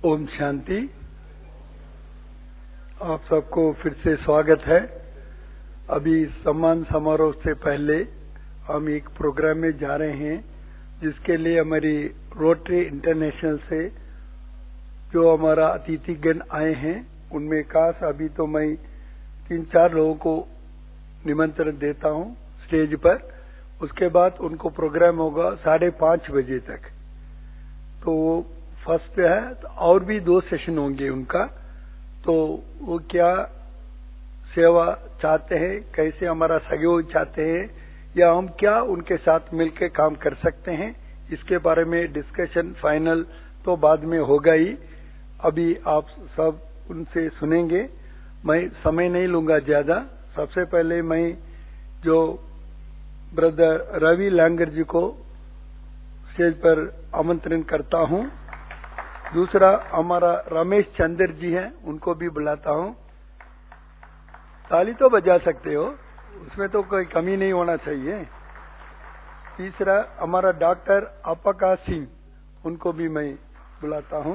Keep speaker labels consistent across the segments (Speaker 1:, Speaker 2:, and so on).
Speaker 1: ओम शांति। आप सबको फिर से स्वागत है। अभी सम्मान समारोह से पहले हम एक प्रोग्राम में जा रहे हैं जिसके लिए हमारी रोटरी इंटरनेशनल से जो हमारा अतिथिगण आए हैं उनमें खास अभी तो मैं 3-4 लोगों को निमंत्रण देता हूं स्टेज पर। उसके बाद उनको प्रोग्राम होगा 5:30 बजे तक। तो फर्स्ट है तो और भी 2 सेशन होंगे उनका। तो वो क्या सेवा चाहते हैं, कैसे हमारा सहयोग चाहते हैं या हम क्या उनके साथ मिलकर काम कर सकते हैं, इसके बारे में डिस्कशन फाइनल तो बाद में होगा ही। अभी आप सब उनसे सुनेंगे। मैं समय नहीं लूंगा ज्यादा। सबसे पहले मैं जो ब्रदर रवि लांगर जी को स्टेज पर आमंत्रण करता हूं। दूसरा हमारा रमेश चंद्र जी हैं, उनको भी बुलाता हूं। ताली तो बजा सकते हो, उसमें तो कोई कमी नहीं होना चाहिए। तीसरा हमारा डॉक्टर अपका सिंह, उनको भी मैं बुलाता हूं।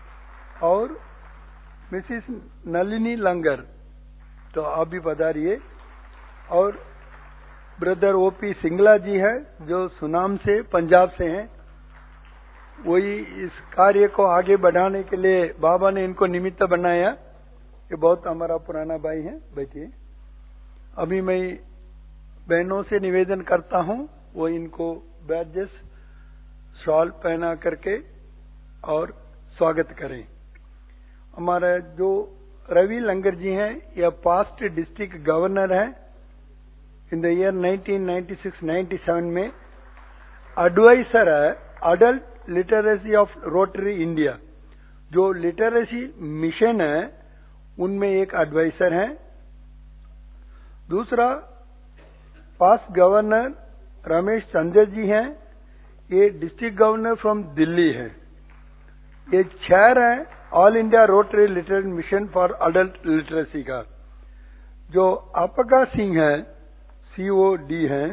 Speaker 1: और मिसिस नलिनी लंगर, तो आप भी पधारिए। और ब्रदर ओपी सिंगला जी हैं जो सुनाम से पंजाब से हैं। वही इस कार्य को आगे बढ़ाने के लिए बाबा ने इनको निमित्त बनाया। ये बहुत हमारा पुराना भाई है। बैठिए। अभी मैं बहनों से निवेदन करता हूं वो इनको बैजेस शॉल पहना करके और स्वागत करें। हमारा जो रवि लंगर जी हैं यह पास्ट डिस्ट्रिक्ट गवर्नर हैं इन द ईयर 1996-97 में। एडवाइजर है adult literacy of Rotary India, जो लिटरेसी मिशन है उनमें एक एडवाइजर हैं। दूसरा पास्ट गवर्नर रमेश चंद्र जी हैं, ये डिस्ट्रिक्ट गवर्नर फ्रॉम दिल्ली है। ये चेयर है all India Rotary literacy mission for adult literacy का। जो अपका सिंह है COD हैं,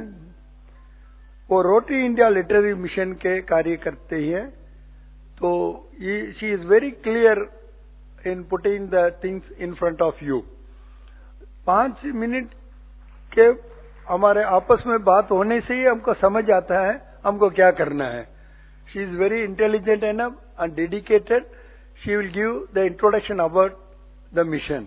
Speaker 1: वो रोटरी इंडिया लिटरेरी मिशन के कार्य करते हैं। तो she is very clear in putting the things in front of you. 5 minute के हमारे आपस में बात होने से ही हमको समझ आता है हमको क्या करना है। She is very intelligent enough and dedicated. She will give the introduction about the mission.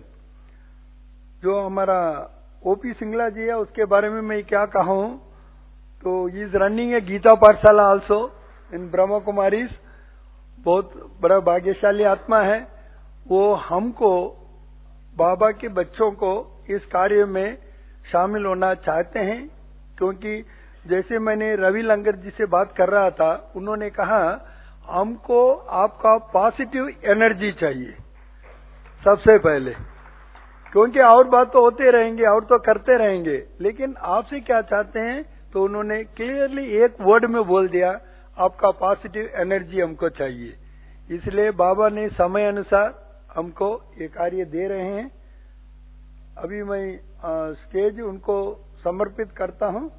Speaker 1: जो हमारा ओपी सिंगला जी है उसके बारे में मैं क्या कहूं, तो he is running a Gita Pathshala also इन ब्रह्मा कुमारीज। बहुत बड़ा भाग्यशाली आत्मा है वो। हमको बाबा के बच्चों को इस कार्य में शामिल होना चाहते हैं, क्योंकि जैसे मैंने रवि लंगर जी से बात कर रहा था, उन्होंने कहा हमको आपका पॉजिटिव एनर्जी चाहिए सबसे पहले, क्योंकि और बात तो होते रहेंगे और तो करते रहेंगे, लेकिन आपसे क्या चाहते हैं। तो उन्होंने क्लियरली एक वर्ड में बोल दिया, आपका पॉजिटिव एनर्जी हमको चाहिए। इसलिए बाबा ने समय अनुसार हमको ये कार्य दे रहे हैं। अभी मैं स्टेज उनको समर्पित करता हूं,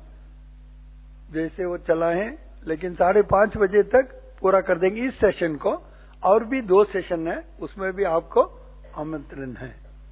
Speaker 1: जैसे वो चलाएं, लेकिन 5:30 बजे तक पूरा कर देंगे इस सेशन को। और भी 2 सेशन है, उसमें भी आपको आमंत्रण है।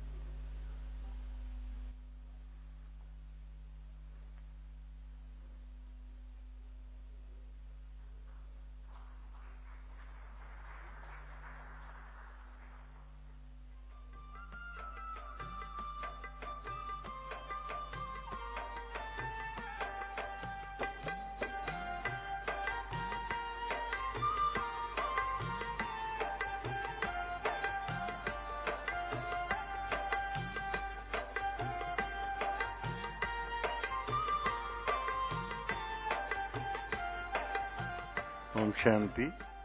Speaker 2: ओम शांति।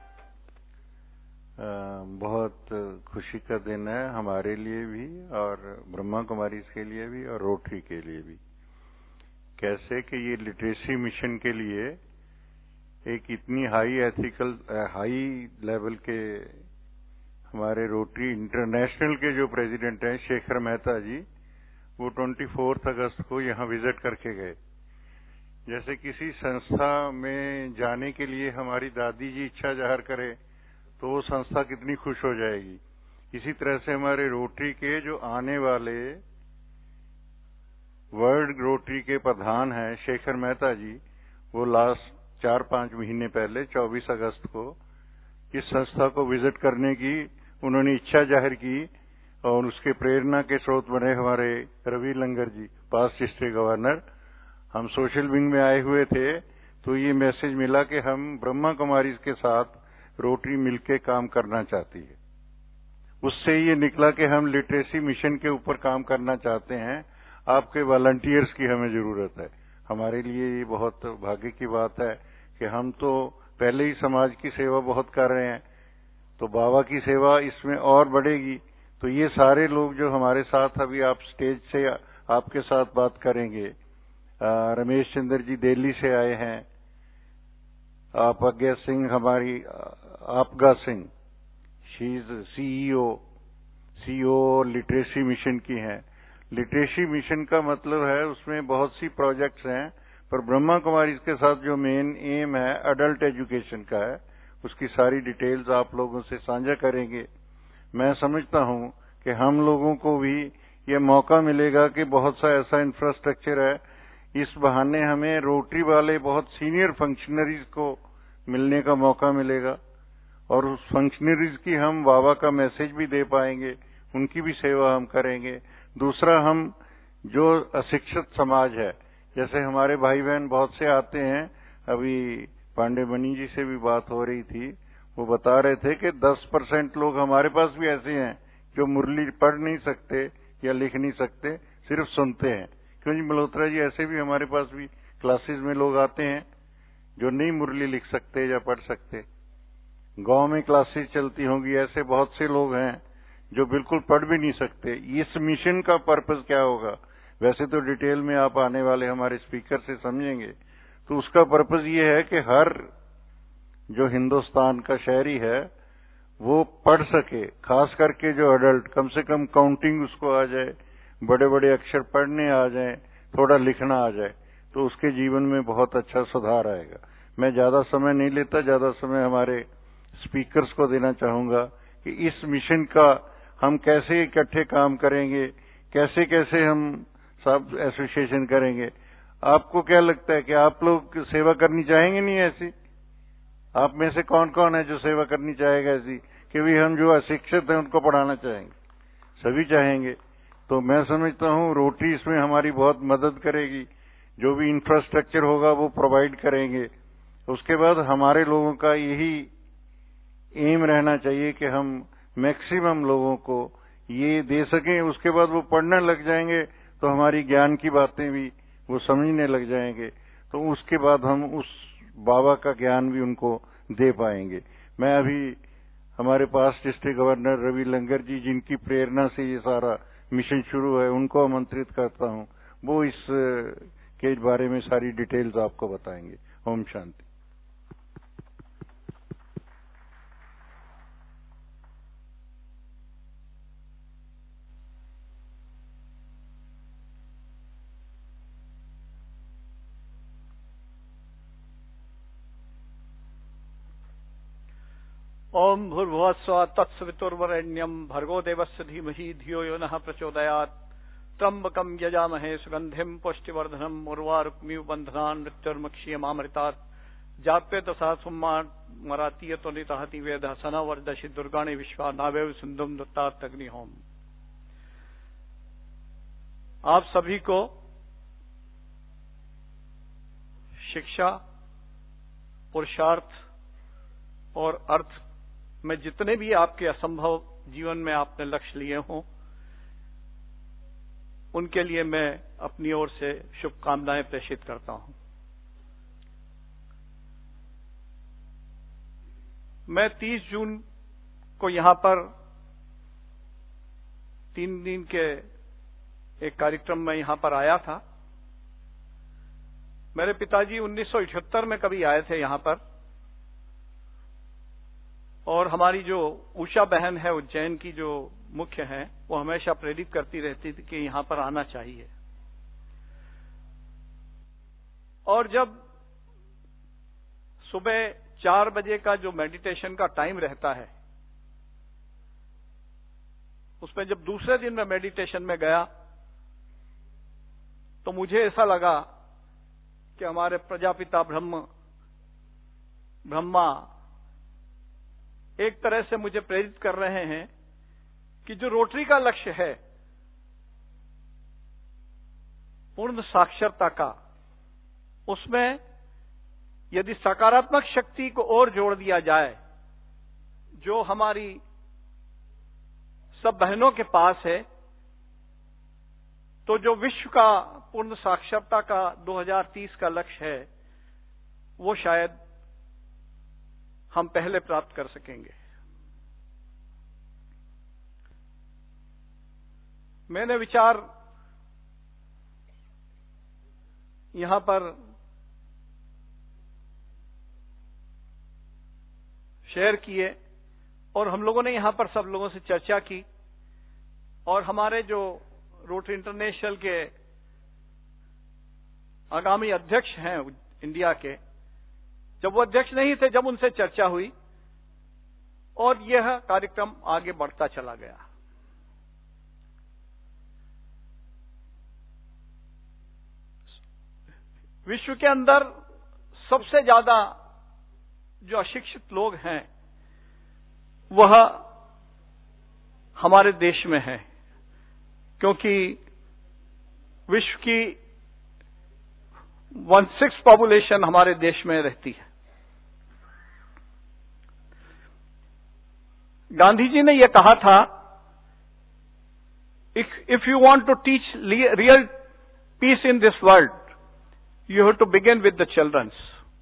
Speaker 2: बहुत खुशी का दिन है हमारे लिए भी और ब्रह्मा कुमारीज के लिए भी और रोटरी के लिए भी। कैसे कि ये लिटरेसी मिशन के लिए एक इतनी हाई लेवल के हमारे रोटरी इंटरनेशनल के जो प्रेसिडेंट हैं शेखर मेहता जी, वो 24 अगस्त को यहाँ विजिट करके गए। जैसे किसी संस्था में जाने के लिए हमारी दादी जी इच्छा जाहिर करे तो वो संस्था कितनी खुश हो जाएगी। इसी तरह से हमारे रोटरी के जो आने वाले वर्ल्ड रोटरी के प्रधान हैं शेखर मेहता जी, वो लास्ट 4-5 महीने पहले 24 अगस्त को इस संस्था को विजिट करने की उन्होंने इच्छा जाहिर की, और उसके प्रेरणा के स्रोत बने हमारे Ravi Langar ji, past district governor. हम सोशल विंग में आए हुए थे तो ये मैसेज मिला कि हम ब्रह्मा कुमारीज के साथ रोटरी मिलकर काम करना चाहती है। उससे ये निकला कि हम लिटरेसी मिशन के ऊपर काम करना चाहते हैं, आपके वॉलंटियर्स की हमें जरूरत है। हमारे लिए ये बहुत भाग्य की बात है कि हम तो पहले ही समाज की सेवा बहुत कर रहे हैं, तो बाबा की सेवा इसमें और बढ़ेगी। तो ये सारे लोग जो हमारे साथ अभी आप स्टेज से आपके साथ बात करेंगे, रमेश चंद्र जी दिल्ली से आए हैं, आप आज्ञा सिंह हमारी आपगा Singh, she is CEO literacy mission की हैं। लिटरेसी मिशन का मतलब है उसमें बहुत सी प्रोजेक्ट्स हैं, पर ब्रह्मा कुमारी के साथ जो मेन एम है अडल्ट एजुकेशन का है, उसकी सारी डिटेल्स आप लोगों से साझा करेंगे। मैं समझता हूं कि हम लोगों को भी ये मौका मिलेगा कि बहुत सा ऐसा इंफ्रास्ट्रक्चर है, इस बहाने हमें रोटरी वाले बहुत सीनियर फंक्शनरीज को मिलने का मौका मिलेगा, और उस फंक्शनरीज की हम बाबा का मैसेज भी दे पाएंगे, उनकी भी सेवा हम करेंगे। दूसरा, हम जो अशिक्षित समाज है, जैसे हमारे भाई बहन बहुत से आते हैं, अभी पांडे मणि जी से भी बात हो रही थी, वो बता रहे थे कि 10% लोग हमारे पास भी ऐसे हैं जो मुरली पढ़ नहीं सकते या लिख नहीं सकते, सिर्फ सुनते हैं। क्यों जी मल्होत्रा जी, ऐसे भी हमारे पास भी क्लासेस में लोग आते हैं जो नहीं मुरली लिख सकते या पढ़ सकते। गांव में क्लासेस चलती होंगी, ऐसे बहुत से लोग हैं जो बिल्कुल पढ़ भी नहीं सकते। इस मिशन का पर्पस क्या होगा, वैसे तो डिटेल में आप आने वाले हमारे स्पीकर से समझेंगे। तो उसका पर्पस ये है कि हर जो हिंदुस्तान का शहरी है वो पढ़ सके, खास करके जो अडल्ट, कम से कम काउंटिंग उसको आ जाए, बड़े बड़े अक्षर पढ़ने आ जाए, थोड़ा लिखना आ जाए, तो उसके जीवन में बहुत अच्छा सुधार आएगा। मैं ज्यादा समय नहीं लेता, ज्यादा समय हमारे स्पीकर्स को देना चाहूंगा कि इस मिशन का हम कैसे इकट्ठे काम करेंगे, कैसे कैसे हम सब एसोसिएशन करेंगे। आपको क्या लगता है कि आप लोग सेवा करनी चाहेंगे? नहीं ऐसी? आप में से कौन कौन है जो सेवा करनी चाहेगा ऐसी कि भी हम जो अशिक्षित हैं उनको पढ़ाना चाहेंगे? सभी चाहेंगे। तो मैं समझता हूं रोटरी इसमें हमारी बहुत मदद करेगी, जो भी इंफ्रास्ट्रक्चर होगा वो प्रोवाइड करेंगे। उसके बाद हमारे लोगों का यही एम रहना चाहिए कि हम मैक्सिमम लोगों को ये दे सकें, उसके बाद वो पढ़ने लग जाएंगे तो हमारी ज्ञान की बातें भी वो समझने लग जाएंगे, तो उसके बाद हम उस बाबा का ज्ञान भी उनको दे पाएंगे। मैं अभी हमारे पास डिस्ट्रिक्ट गवर्नर रवि लंगर जी, जिनकी प्रेरणा से ये सारा मिशन शुरू है, उनको आमंत्रित करता हूं, वो इस के बारे में सारी डिटेल्स आपको बताएंगे। ओम शांति।
Speaker 3: ओम भूर्भुवस्सुवः तत्सवितुर्वरेण्यं भर्गो देवस्य धीमहि धियो यो नः प्रचोदयात्। त्र्यंबकं यजामहे सुगंधिं पुष्टिवर्धनम् उर्वारुकमिव बन्धनान् मृत्युर्मुक्षीयमामृतात्। जाप्य दशा सुमरातीयतो नितहति वेदः सनवर्दशि दुर्गाणि विश्वा नावेव सिंधुम दत्तात् अग्निहोम। आप सभी को शिक्षा, पुरुषार्थ और अर्थ में जितने भी आपके असंभव जीवन में आपने लक्ष्य लिए हों, उनके लिए मैं अपनी ओर से शुभकामनाएं प्रेषित करता हूं। मैं 30 जून को यहां पर 3 दिन के एक कार्यक्रम में यहां पर आया था। मेरे पिताजी 1978 में कभी आए थे यहां पर, और हमारी जो उषा बहन है उज्जैन की जो मुख्य हैं, वो हमेशा प्रेरित करती रहती थी कि यहां पर आना चाहिए। और जब सुबह 4 बजे का जो मेडिटेशन का टाइम रहता है, उसमें जब दूसरे दिन मैं मेडिटेशन में गया तो मुझे ऐसा लगा कि हमारे प्रजापिता ब्रह्मा एक तरह से मुझे प्रेरित कर रहे हैं कि जो रोटरी का लक्ष्य है पूर्ण साक्षरता का, उसमें यदि सकारात्मक शक्ति को और जोड़ दिया जाए, जो हमारी सब बहनों के पास है, तो जो विश्व का पूर्ण साक्षरता का 2030 का लक्ष्य है, वो शायद हम पहले प्राप्त कर सकेंगे। मैंने विचार यहां पर शेयर किए और हम लोगों ने यहां पर सब लोगों से चर्चा की, और हमारे जो रोटरी इंटरनेशनल के आगामी अध्यक्ष हैं इंडिया के, जब वो अध्यक्ष नहीं थे, जब उनसे चर्चा हुई और यह कार्यक्रम आगे बढ़ता चला गया। विश्व के अंदर सबसे ज्यादा जो अशिक्षित लोग हैं वह हमारे देश में है, क्योंकि विश्व की 1/6 पॉपुलेशन हमारे देश में रहती है। गांधी जी ने यह कहा था, if you want to teach real peace in this world, you have to begin with the children.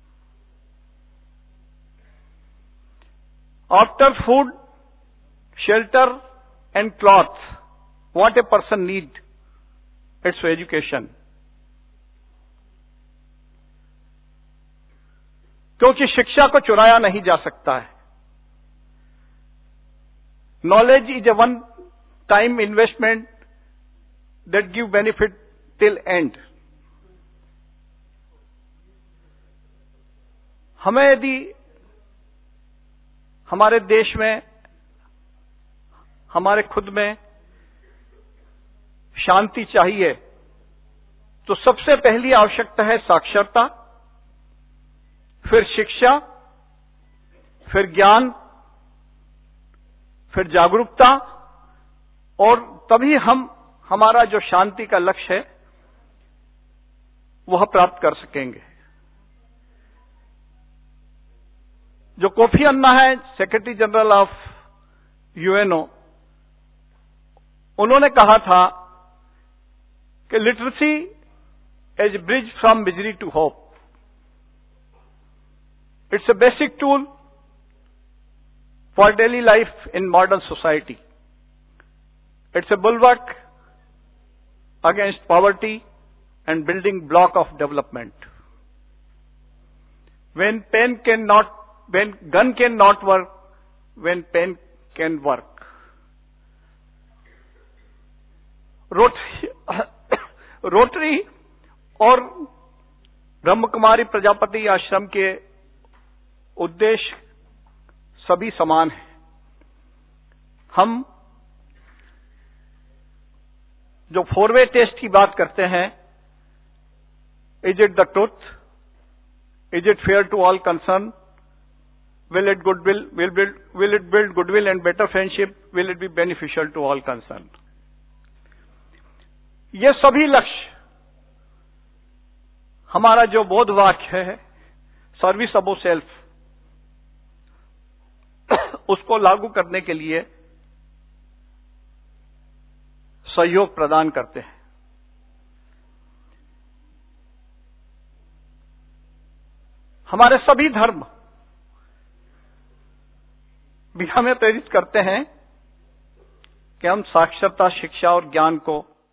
Speaker 3: After food, shelter and cloth, what a person need, it's education. क्योंकि शिक्षा को चुराया नहीं जा सकता है। Knowledge is a one-time investment that give benefit till end. हमें यदि हमारे देश में, हमारे खुद में शांति चाहिए, तो सबसे पहली आवश्यकता है साक्षरता, फिर शिक्षा, फिर ज्ञान, फिर जागरूकता, और तभी हम हमारा जो शांति का लक्ष्य है वह प्राप्त कर सकेंगे। जो कोफी अन्ना है, सेक्रेटरी जनरल ऑफ यूएनओ, उन्होंने कहा था कि literacy as bridge from misery to hope, it's a basic tool for daily life in modern society, it's a bulwark against poverty and building block of development. When gun cannot work, when pen can work. Rotary और ब्रह्मकुमारी प्रजापति आश्रम के उद्देश्य सभी समान हैं। हम जो 4-वे test की बात करते हैं, is it the truth, is it fair to all concern, will it build goodwill and better friendship, will it be beneficial to all concerned. ये सभी लक्ष्य हमारा जो बोध वाक्य है, सर्विस अबो सेल्फ, उसको लागू करने के लिए सहयोग प्रदान करते हैं। हमारे सभी धर्म भी हमें प्रेरित करते हैं कि हम साक्षरता, शिक्षा और ज्ञान को,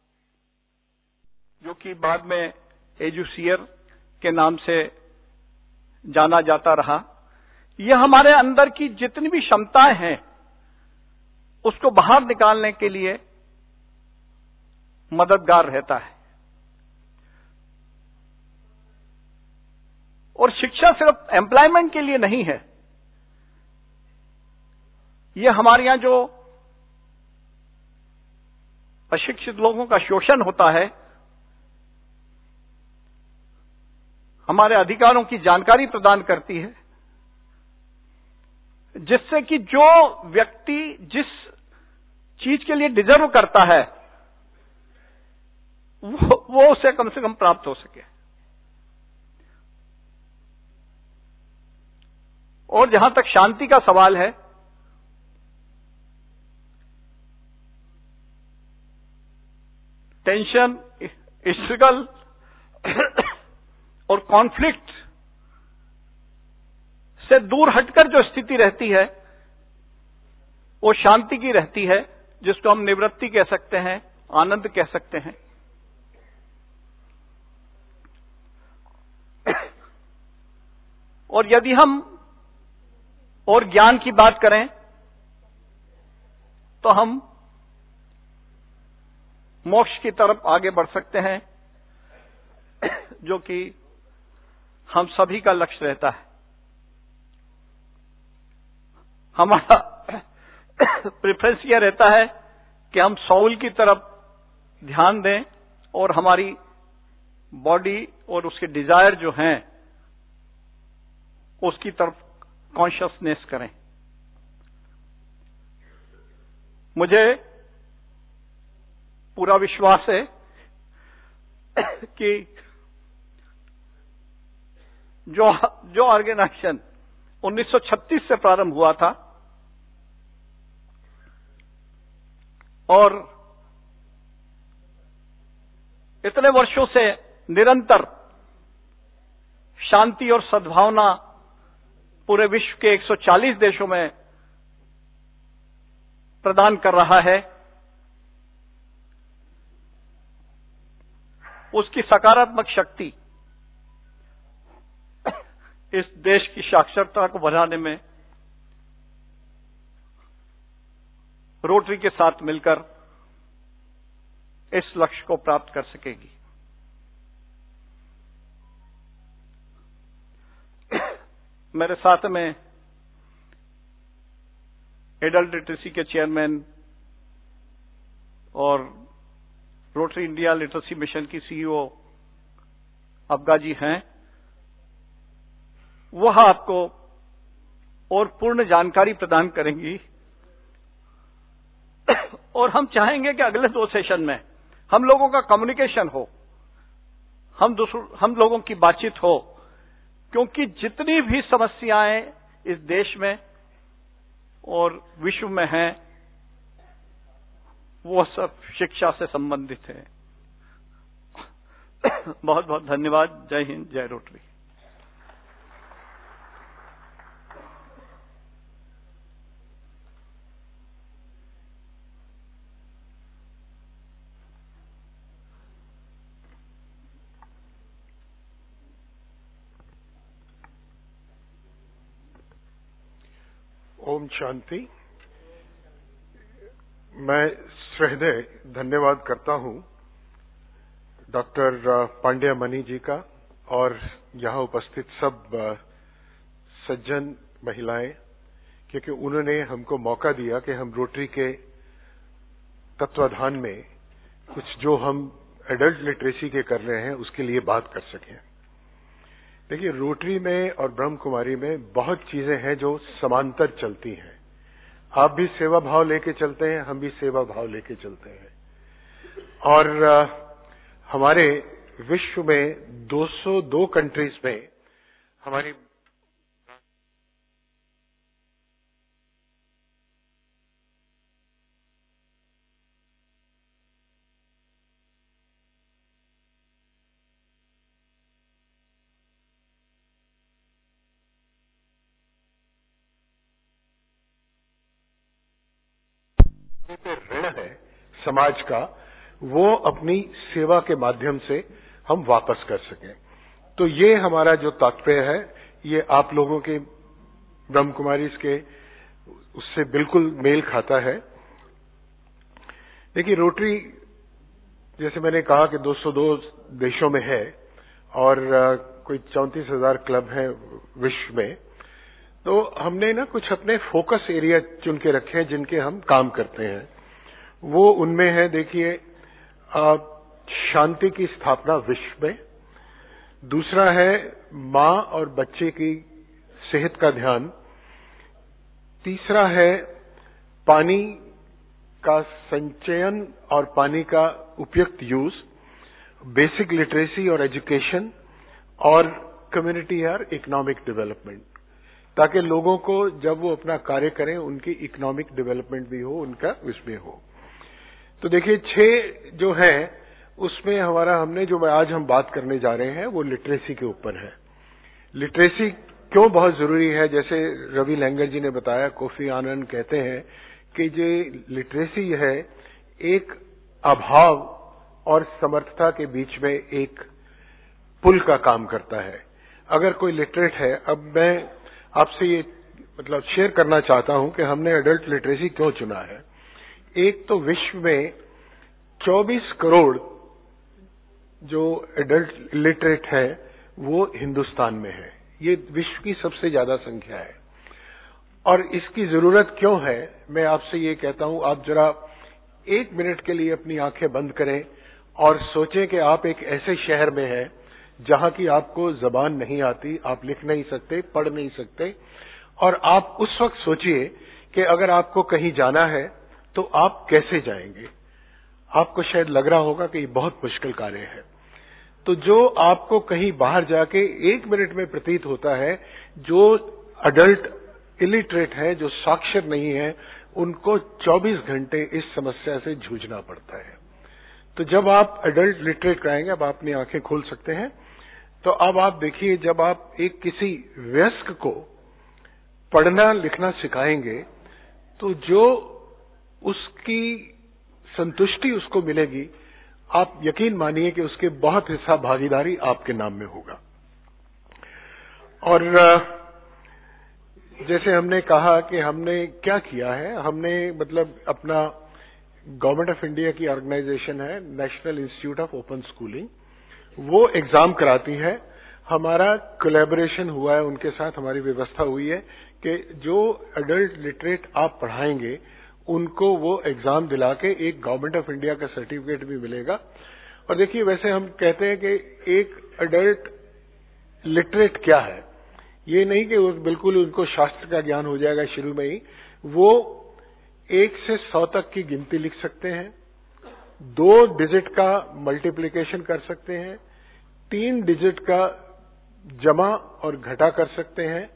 Speaker 3: जो कि बाद में एजुसियर के नाम से जाना जाता रहा, यह हमारे अंदर की जितनी भी क्षमताएं हैं उसको बाहर निकालने के लिए मददगार रहता है। और शिक्षा सिर्फ एम्प्लॉयमेंट के लिए नहीं है। ये हमारे यहां जो अशिक्षित लोगों का शोषण होता है, हमारे अधिकारों की जानकारी प्रदान करती है, जिससे कि जो व्यक्ति जिस चीज के लिए डिजर्व करता है वो उसे कम से कम प्राप्त हो सके। और जहां तक शांति का सवाल है, टेंशन, स्ट्रगल और कॉन्फ्लिक्ट से दूर हटकर जो स्थिति रहती है वो शांति की रहती है, जिसको हम निवृत्ति कह सकते हैं, आनंद कह सकते हैं। और यदि हम और ज्ञान की बात करें तो हम मोक्ष की तरफ आगे बढ़ सकते हैं, जो कि हम सभी का लक्ष्य रहता है। हमारा प्रेफरेंस यह रहता है कि हम सोल की तरफ ध्यान दें और हमारी बॉडी और उसके डिजायर जो हैं उसकी तरफ कॉन्शियसनेस करें। मुझे पूरा विश्वास है कि जो ऑर्गेनाइजेशन 1936 से प्रारंभ हुआ था और इतने वर्षों से निरंतर शांति और सद्भावना पूरे विश्व के 140 देशों में प्रदान कर रहा है, उसकी सकारात्मक शक्ति इस देश की साक्षरता को बढ़ाने में रोटरी के साथ मिलकर इस लक्ष्य को प्राप्त कर सकेगी। मेरे साथ में एडल्ट लिटरेसी के चेयरमैन और रोटरी इंडिया लिटरेसी मिशन की सीईओ अब्गा जी हैं। वह आपको और पूर्ण जानकारी प्रदान करेंगी और हम चाहेंगे कि अगले 2 सेशन में हम लोगों का कम्युनिकेशन हो, हम लोगों की बातचीत हो, क्योंकि जितनी भी समस्याएं इस देश में और विश्व में हैं वो सब शिक्षा से संबंधित है। बहुत बहुत धन्यवाद। जय हिंद, जय रोटरी।
Speaker 4: ओम शांति। मैं सहृदय धन्यवाद करता हूं डॉक्टर पांड्या मणि जी का और यहां उपस्थित सब सज्जन महिलाएं, क्योंकि उन्होंने हमको मौका दिया कि हम रोटरी के तत्वाधान में कुछ जो हम एडल्ट लिटरेसी के कर रहे हैं उसके लिए बात कर सकें। देखिए, रोटरी में और ब्रह्म कुमारी में बहुत चीजें हैं जो समांतर चलती हैं। आप भी सेवा भाव लेके चलते हैं, हम भी सेवा भाव लेके चलते हैं। और हमारे विश्व में 202 कंट्रीज में हमारी ऋण है समाज का, वो अपनी सेवा के माध्यम से हम वापस कर सकें। तो ये हमारा जो तात्पर्य है, ये आप लोगों के ब्रह्म कुमारीज के उससे बिल्कुल मेल खाता है। देखिए, रोटरी जैसे मैंने कहा कि 202 देशों में है और कोई 34,000 क्लब हैं विश्व में, तो हमने ना कुछ अपने फोकस एरिया चुन के रखे हैं जिनके हम काम करते हैं। वो उनमें है, देखिए, शांति की स्थापना विश्व में, दूसरा है मां और बच्चे की सेहत का ध्यान, तीसरा है पानी का संचयन और पानी का उपयुक्त यूज, बेसिक लिटरेसी और एजुकेशन, और कम्युनिटी और इकोनॉमिक डेवलपमेंट, ताकि लोगों को जब वो अपना कार्य करें उनकी इकोनॉमिक डेवलपमेंट भी हो, उनका उसमें हो। तो देखिए 6 जो है उसमें हमने जो आज हम बात करने जा रहे हैं वो लिटरेसी के ऊपर है। लिटरेसी क्यों बहुत जरूरी है, जैसे रवि लैंगर जी ने बताया, कोफी आनंद कहते हैं कि जो लिटरेसी है एक अभाव और समर्थता के बीच में एक पुल का काम करता है। अगर कोई लिटरेट है, अब मैं आपसे ये शेयर करना चाहता हूं कि हमने एडल्ट लिटरेसी क्यों चुना है। एक तो विश्व में 24 करोड़ जो एडल्ट लिटरेट है वो हिंदुस्तान में है, ये विश्व की सबसे ज्यादा संख्या है। और इसकी जरूरत क्यों है, मैं आपसे ये कहता हूं, आप जरा 1 मिनट के लिए अपनी आंखें बंद करें और सोचें कि आप एक ऐसे शहर में हैं जहां की आपको जबान नहीं आती, आप लिख नहीं सकते, पढ़ नहीं सकते, और आप उस वक्त सोचिए कि अगर आपको कहीं जाना है तो आप कैसे जाएंगे। आपको शायद लग रहा होगा कि ये बहुत मुश्किल कार्य है। तो जो आपको कहीं बाहर जाके 1 मिनट में प्रतीत होता है, जो अडल्ट इलिटरेट है, जो साक्षर नहीं है, उनको 24 घंटे इस समस्या से जूझना पड़ता है। तो जब आप एडल्ट लिटरेट कराएंगे, अब आप अपनी आंखें खोल सकते हैं, तो अब आप देखिए, जब आप एक किसी वयस्क को पढ़ना लिखना सिखाएंगे तो जो उसकी संतुष्टि उसको मिलेगी, आप यकीन मानिए कि उसके बहुत हिस्सा भागीदारी आपके नाम में होगा। और जैसे हमने कहा कि हमने क्या किया है, हमने अपना गवर्नमेंट ऑफ इंडिया की ऑर्गेनाइजेशन है National Institute of Open Schooling, वो एग्जाम कराती है। हमारा कोलैबोरेशन हुआ है उनके साथ, हमारी व्यवस्था हुई है कि जो एडल्ट लिटरेट आप पढ़ाएंगे उनको वो एग्जाम दिला के एक गवर्नमेंट ऑफ इंडिया का सर्टिफिकेट भी मिलेगा। और देखिए, वैसे हम कहते हैं कि एक एडल्ट लिटरेट क्या है, ये नहीं कि वो बिल्कुल उनको शास्त्र का ज्ञान हो जाएगा शुरू में ही। वो 1 से 100 तक की गिनती लिख सकते हैं, 2 डिजिट का मल्टीप्लिकेशन कर सकते हैं, 3 डिजिट का जमा और घटा कर सकते हैं,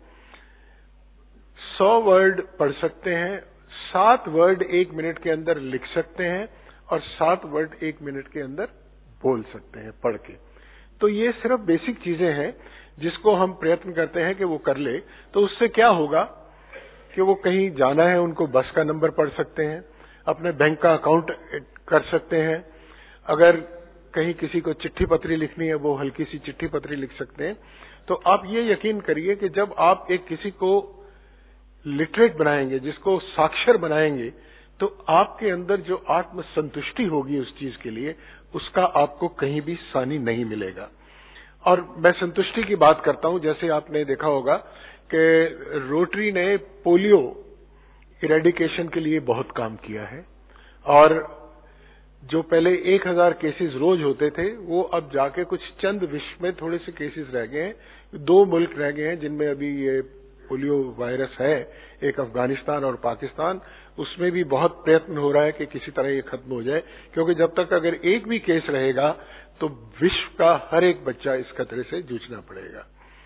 Speaker 4: 100 वर्ड पढ़ सकते हैं, 7 वर्ड 1 मिनट के अंदर लिख सकते हैं, और 7 वर्ड 1 मिनट के अंदर बोल सकते हैं पढ़ के। तो ये सिर्फ बेसिक चीजें हैं जिसको हम प्रयत्न करते हैं कि वो कर ले। तो उससे क्या होगा कि वो कहीं जाना है, उनको बस का नंबर पढ़ सकते हैं, अपने बैंक का अकाउंट कर सकते हैं, अगर कहीं किसी को चिट्ठी पत्री लिखनी है वो हल्की सी चिट्ठी पत्री लिख सकते हैं। तो आप ये यकीन करिए कि जब आप एक किसी को लिटरेट बनाएंगे, जिसको साक्षर बनाएंगे, तो आपके अंदर जो आत्म संतुष्टि होगी उस चीज के लिए, उसका आपको कहीं भी सानी नहीं मिलेगा। और मैं संतुष्टि की बात करता हूं, जैसे आपने देखा होगा कि रोटरी ने पोलियो इरेडिकेशन के लिए बहुत काम किया है, और जो पहले 1000 केसेस रोज होते थे, वो अब जाके कुछ चंद विश्व में थोड़े से केसेस रह गए हैं। 2 मुल्क रह गए हैं जिनमें अभी ये पोलियो वायरस है, एक अफगानिस्तान और पाकिस्तान। उसमें भी बहुत प्रयत्न हो रहा है कि किसी तरह ये खत्म हो जाए, क्योंकि जब तक अगर एक भी केस रहेगा तो विश्व का हर एक बच्चा इस खतरे से जूझना पड़ेगा।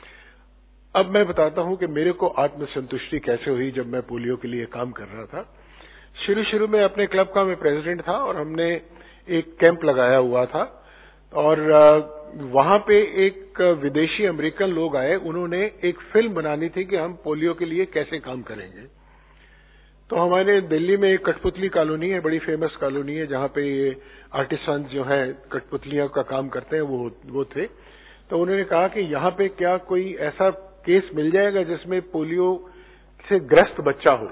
Speaker 4: अब मैं बताता हूं कि मेरे को आत्मसंतुष्टि कैसे हुई जब मैं पोलियो के लिए काम कर रहा था। शुरू में अपने क्लब का मैं प्रेसिडेंट था, और हमने एक कैंप लगाया हुआ था, और वहां पे एक विदेशी अमेरिकन लोग आए, उन्होंने एक फिल्म बनानी थी कि हम पोलियो के लिए कैसे काम करेंगे। तो हमारे दिल्ली में एक कठपुतली कॉलोनी है, बड़ी फेमस कॉलोनी है, जहां पे ये आर्टिसन जो है कठपुतलियों का काम करते हैं वो थे। तो उन्होंने कहा कि यहाँ पे क्या कोई ऐसा केस मिल जाएगा जिसमें पोलियो से ग्रस्त बच्चा हो।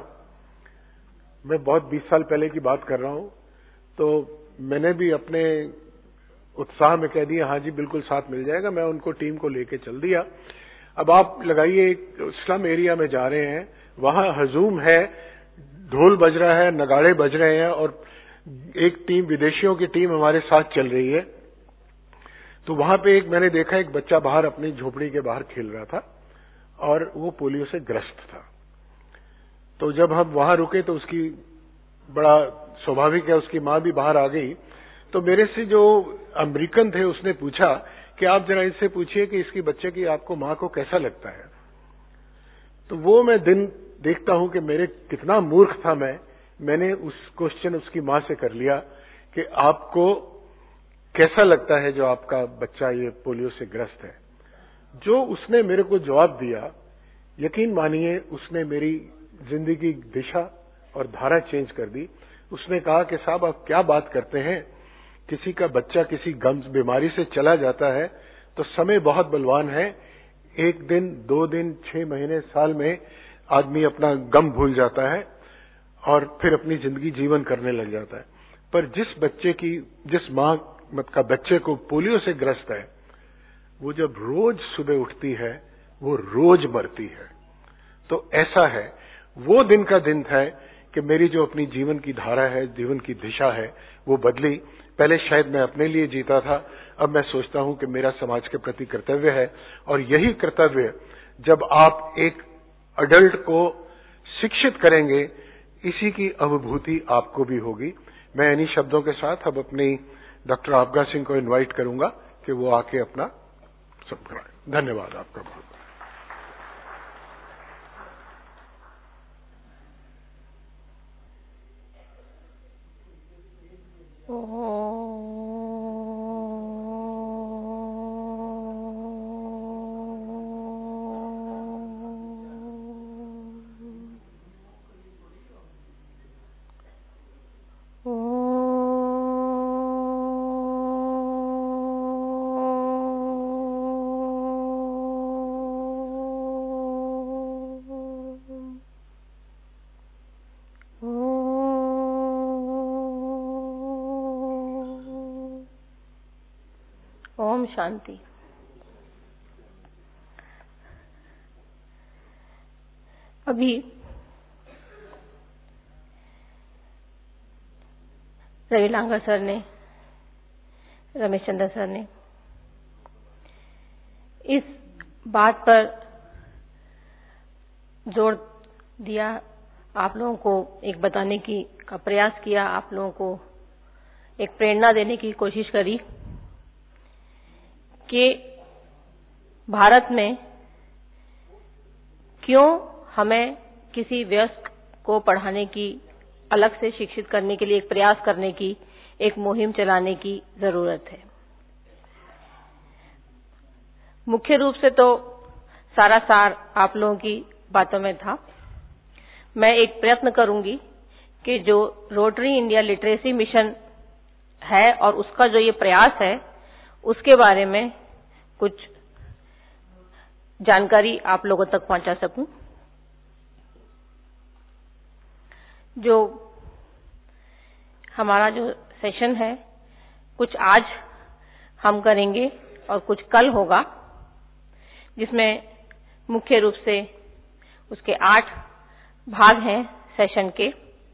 Speaker 4: मैं बहुत 20 साल पहले की बात कर रहा हूं। तो मैंने भी अपने उत्साह में कह दिया हाँ जी बिल्कुल साथ मिल जाएगा। मैं उनको टीम को लेके चल दिया। अब आप लगाइए एक स्लम एरिया में जा रहे हैं, वहां हजूम है, ढोल बज रहा है, नगाड़े बज रहे हैं और एक टीम विदेशियों की टीम हमारे साथ चल रही है। तो वहां पे एक मैंने देखा एक बच्चा बाहर अपनी झोपड़ी के बाहर खेल रहा था और वो पोलियो से ग्रस्त था। तो जब हम वहां रुके तो उसकी बड़ा स्वाभाविक है, उसकी मां भी बाहर आ गई। तो मेरे से जो अमेरिकन थे उसने पूछा कि आप जरा इससे पूछिए कि इसकी बच्चे की आपको मां को कैसा लगता है। तो वो मैं दिन देखता हूं कि मेरे कितना मूर्ख था मैंने उस क्वेश्चन उसकी मां से कर लिया कि आपको कैसा लगता है जो आपका बच्चा ये पोलियो से ग्रस्त है। जो उसने मेरे को जवाब दिया, यकीन मानिए उसने मेरी जिंदगी की दिशा और धारा चेंज कर दी। उसने कहा कि साहब आप क्या बात करते हैं, किसी का बच्चा किसी गम बीमारी से चला जाता है तो समय बहुत बलवान है, एक दिन 2 दिन 6 महीने साल में आदमी अपना गम भूल जाता है और फिर अपनी जिंदगी जीवन करने लग जाता है। पर जिस मां का बच्चे को पोलियो से ग्रस्त है, वो जब रोज सुबह उठती है वो रोज मरती है। तो ऐसा है, वो दिन का दिन है कि मेरी जो अपनी जीवन की धारा है, जीवन की दिशा है, वो बदली। पहले शायद मैं अपने लिए जीता था, अब मैं सोचता हूं कि मेरा समाज के प्रति कर्तव्य है। और यही कर्तव्य जब आप एक अडल्ट को शिक्षित करेंगे, इसी की अनुभूति आपको भी होगी। मैं इन्हीं शब्दों के साथ अब अपनी डॉक्टर आपगा सिंह को इनवाइट करूंगा कि वो आके अपना सब कराएं। धन्यवाद आपका बहुत।
Speaker 5: ओम शांति। अभी रवि लांगर सर ने, रमेश चंद्र सर ने इस बात पर जोर दिया, आप लोगों को एक बताने का प्रयास किया, आप लोगों को एक प्रेरणा देने की कोशिश करी कि भारत में क्यों हमें किसी वयस्क को पढ़ाने की, अलग से शिक्षित करने के लिए एक प्रयास करने की, एक मुहिम चलाने की जरूरत है। मुख्य रूप से तो सारा सार आप लोगों की बातों में था। मैं एक प्रयत्न करूंगी कि जो रोटरी इंडिया लिटरेसी मिशन है और उसका जो ये प्रयास है, उसके बारे में कुछ जानकारी आप लोगों तक पहुंचा सकूं। जो हमारा जो सेशन है, कुछ आज हम करेंगे और कुछ कल होगा, जिसमें मुख्य रूप से उसके 8 भाग हैं सेशन के।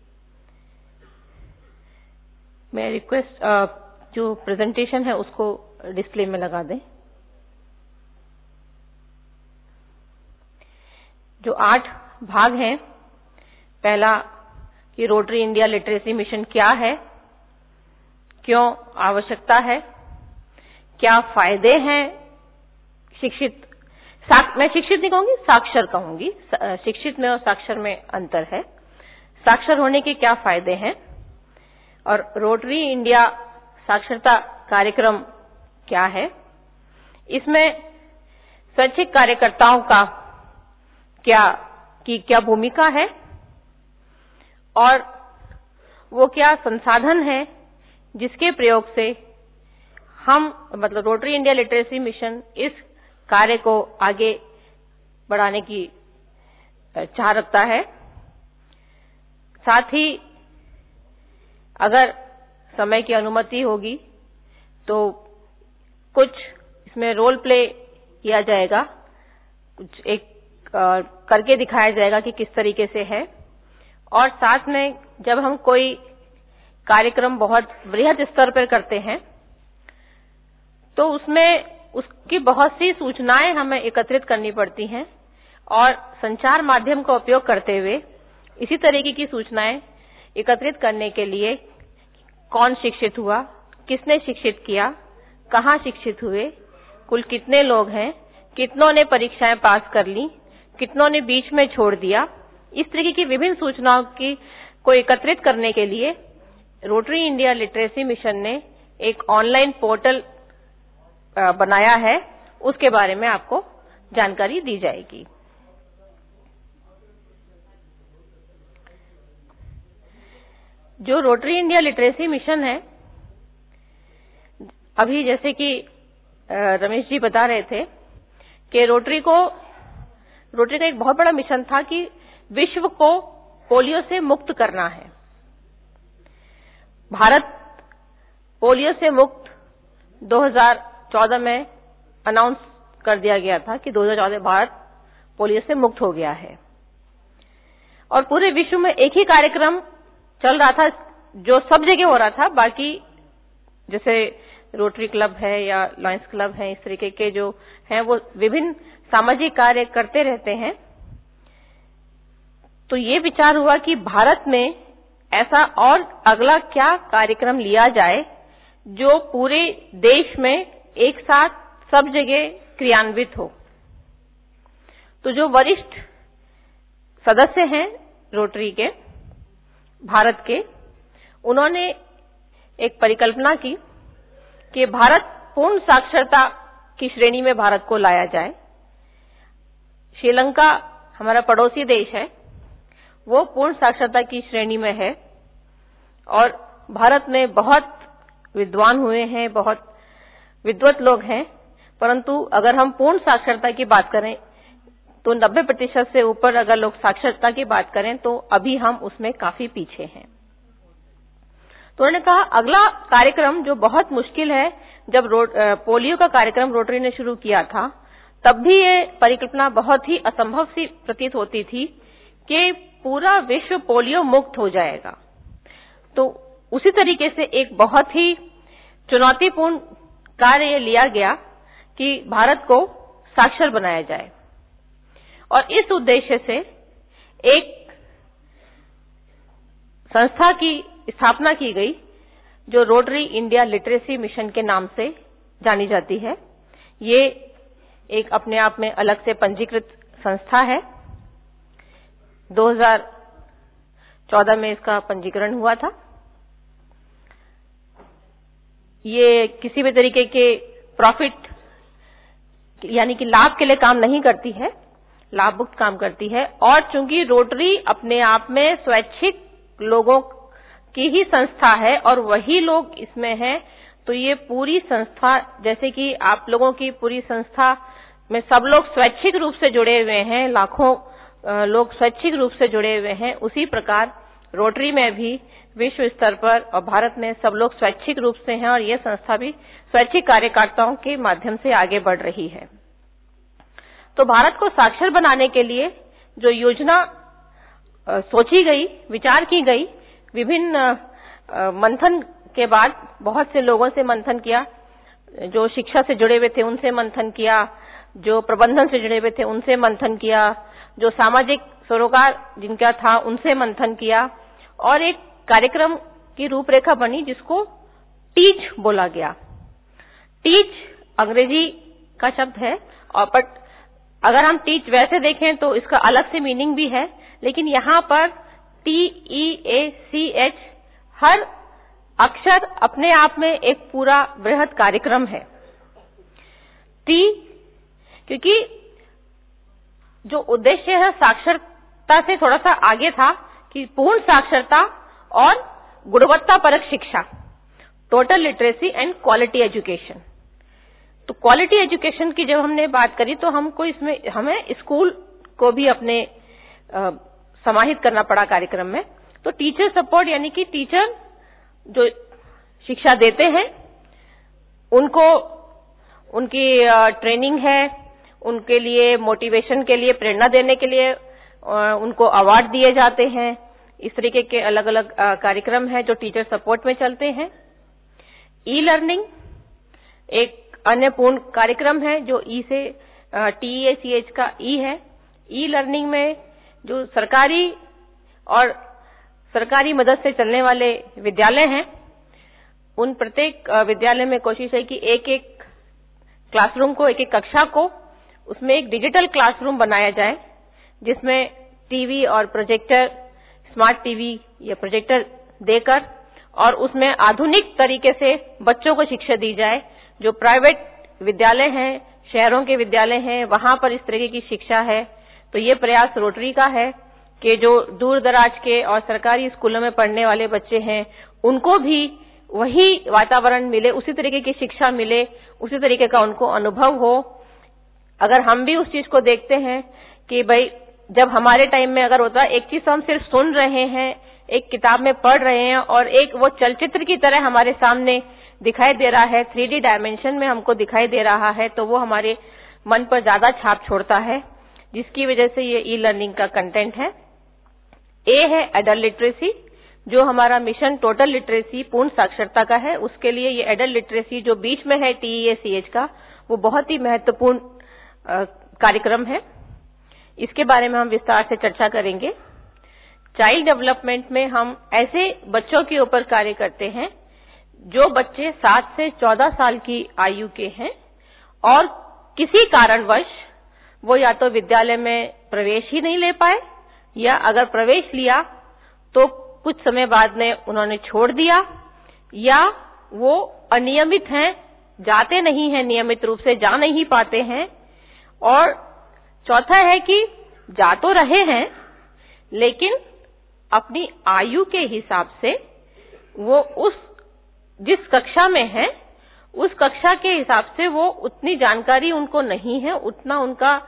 Speaker 5: मैं रिक्वेस्ट जो प्रेजेंटेशन है उसको डिस्प्ले में लगा दें। जो 8 भाग हैं, पहला कि रोटरी इंडिया लिटरेसी मिशन क्या है, क्यों आवश्यकता है, क्या फायदे हैं मैं शिक्षित नहीं कहूंगी, साक्षर कहूंगी। शिक्षित में और साक्षर में अंतर है। साक्षर होने के क्या फायदे हैं और रोटरी इंडिया साक्षरता कार्यक्रम क्या है, इसमें स्वैच्छिक कार्यकर्ताओं का क्या भूमिका है और वो क्या संसाधन है जिसके प्रयोग से हम रोटरी इंडिया लिटरेसी मिशन इस कार्य को आगे बढ़ाने की चाह रखता है। साथ ही अगर समय की अनुमति होगी तो कुछ इसमें रोल प्ले किया जाएगा, कुछ एक करके दिखाया जाएगा कि किस तरीके से है। और साथ में जब हम कोई कार्यक्रम बहुत बृहद स्तर पर करते हैं तो उसमें उसकी बहुत सी सूचनाएं हमें एकत्रित करनी पड़ती हैं और संचार माध्यम का उपयोग करते हुए इसी तरीके की सूचनाएं एकत्रित करने के लिए कौन शिक्षित हुआ, किसने शिक्षित किया, कहाँ शिक्षित हुए, कुल कितने लोग हैं, कितनों ने परीक्षाएं पास कर ली, कितनों ने बीच में छोड़ दिया, इस तरीके की विभिन्न सूचनाओं को एकत्रित करने के लिए रोटरी इंडिया लिटरेसी मिशन ने एक ऑनलाइन पोर्टल बनाया है। उसके बारे में आपको जानकारी दी जाएगी। जो रोटरी इंडिया लिटरेसी मिशन है, अभी जैसे कि रमेश जी बता रहे थे कि रोटरी का एक बहुत बड़ा मिशन था कि विश्व को पोलियो से मुक्त करना है। भारत पोलियो से मुक्त 2014 में अनाउंस कर दिया गया था कि 2014 भारत पोलियो से मुक्त हो गया है और पूरे विश्व में एक ही कार्यक्रम चल रहा था जो सब जगह हो रहा था। बाकी जैसे रोटरी क्लब है या लायंस क्लब है, इस तरीके के जो हैं वो विभिन्न सामाजिक कार्य करते रहते हैं। तो ये विचार हुआ कि भारत में ऐसा और अगला क्या कार्यक्रम लिया जाए जो पूरे देश में एक साथ सब जगह क्रियान्वित हो। तो जो वरिष्ठ सदस्य हैं रोटरी के भारत के, उन्होंने एक परिकल्पना की कि भारत पूर्ण साक्षरता की श्रेणी में भारत को लाया जाए। श्रीलंका हमारा पड़ोसी देश है, वो पूर्ण साक्षरता की श्रेणी में है और भारत में बहुत विद्वान हुए हैं, बहुत विद्वत लोग हैं, परंतु अगर हम पूर्ण साक्षरता की बात करें तो 90% से ऊपर अगर लोग साक्षरता की बात करें तो अभी हम उसमें काफी पीछे हैं। तो उन्होंने कहा अगला कार्यक्रम जो बहुत मुश्किल है, जब पोलियो का कार्यक्रम रोटरी ने शुरू किया था तब भी ये परिकल्पना बहुत ही असंभव सी प्रतीत होती थी कि पूरा विश्व पोलियो मुक्त हो जाएगा। तो उसी तरीके से एक बहुत ही चुनौतीपूर्ण कार्य लिया गया कि भारत को साक्षर बनाया जाए और इस उद्देश्य से एक संस्था की स्थापना की गई जो रोटरी इंडिया लिटरेसी मिशन के नाम से जानी जाती है। ये एक अपने आप में अलग से पंजीकृत संस्था है। 2014 में इसका पंजीकरण हुआ था। ये किसी भी तरीके के प्रॉफिट यानी कि लाभ के लिए काम नहीं करती है, लाभ मुक्त काम करती है। और चूंकि रोटरी अपने आप में स्वैच्छिक लोगों की ही संस्था है और वही लोग इसमें हैं, तो ये पूरी संस्था, जैसे कि आप लोगों की पूरी संस्था में सब लोग स्वैच्छिक रूप से जुड़े हुए हैं, लाखों लोग स्वैच्छिक रूप से जुड़े हुए हैं, उसी प्रकार रोटरी में भी विश्व स्तर पर और भारत में सब लोग स्वैच्छिक रूप से हैं और ये संस्था भी स्वैच्छिक कार्यकर्ताओं के माध्यम से आगे बढ़ रही है। तो भारत को साक्षर बनाने के लिए जो योजना सोची गई, विचार की गई, विभिन्न मंथन के बाद बहुत से लोगों से मंथन किया, जो शिक्षा से जुड़े हुए थे उनसे मंथन किया, जो प्रबंधन से जुड़े हुए थे उनसे मंथन किया, जो सामाजिक सरोकार जिनका था उनसे मंथन किया और एक कार्यक्रम की रूपरेखा बनी जिसको टीच बोला गया। टीच अंग्रेजी का शब्द है और बट अगर हम टीच वैसे देखें तो इसका अलग से मीनिंग भी है, लेकिन यहाँ पर TEACH हर अक्षर अपने आप में एक पूरा बृहद कार्यक्रम है। टी क्योंकि जो उद्देश्य है साक्षरता से थोड़ा सा आगे था कि पूर्ण साक्षरता और गुणवत्तापरक शिक्षा, total literacy and quality education. तो क्वालिटी एजुकेशन की जब हमने बात करी तो हमको इसमें हमें स्कूल को भी अपने समाहित करना पड़ा कार्यक्रम में। तो टीचर सपोर्ट यानी कि टीचर जो शिक्षा देते हैं उनको उनकी ट्रेनिंग है, उनके लिए मोटिवेशन के लिए, प्रेरणा देने के लिए उनको अवार्ड दिए जाते हैं। इस तरीके के अलग अलग कार्यक्रम हैं जो टीचर सपोर्ट में चलते हैं। ई लर्निंग एक अन्य पूर्ण कार्यक्रम है जो ई से TEACH का ई है। ई लर्निंग में जो सरकारी और सरकारी मदद से चलने वाले विद्यालय हैं, उन प्रत्येक विद्यालय में कोशिश है कि एक एक क्लासरूम को, एक एक कक्षा को, उसमें एक डिजिटल क्लासरूम बनाया जाए जिसमें टीवी और प्रोजेक्टर, स्मार्ट टीवी या प्रोजेक्टर देकर और उसमें आधुनिक तरीके से बच्चों को शिक्षा दी जाए। जो प्राइवेट विद्यालय हैं, शहरों के विद्यालय हैं, वहां पर इस तरीके की शिक्षा है। तो ये प्रयास रोटरी का है कि जो दूर दराज के और सरकारी स्कूलों में पढ़ने वाले बच्चे हैं, उनको भी वही वातावरण मिले, उसी तरीके की शिक्षा मिले, उसी तरीके का उनको अनुभव हो। अगर हम भी उस चीज को देखते हैं कि भाई जब हमारे टाइम में अगर होता, एक चीज तो हम सिर्फ सुन रहे हैं, एक किताब में पढ़ रहे हैं और एक वो चलचित्र की तरह हमारे सामने दिखाई दे रहा है, 3D डायमेंशन में हमको दिखाई दे रहा है, तो वो हमारे मन पर ज्यादा छाप छोड़ता है, जिसकी वजह से ये ई लर्निंग का कंटेंट है। ए है एडल्ट लिटरेसी, जो हमारा मिशन टोटल लिटरेसी पूर्ण साक्षरता का है। उसके लिए ये एडल्ट लिटरेसी जो बीच में है TEACH का, वो बहुत ही महत्वपूर्ण कार्यक्रम है। इसके बारे में हम विस्तार से चर्चा करेंगे। चाइल्ड डेवलपमेंट में हम ऐसे बच्चों के ऊपर कार्य करते हैं जो बच्चे 7 से 14 साल की आयु के हैं और किसी कारणवश वो या तो विद्यालय में प्रवेश ही नहीं ले पाए, या अगर प्रवेश लिया तो कुछ समय बाद में उन्होंने छोड़ दिया, या वो अनियमित हैं, जाते नहीं हैं, नियमित रूप से जा नहीं पाते हैं। और चौथा है कि जा तो रहे हैं लेकिन अपनी आयु के हिसाब से वो उस जिस कक्षा में है उस कक्षा के हिसाब से वो उतनी जानकारी उनको नहीं है, उतना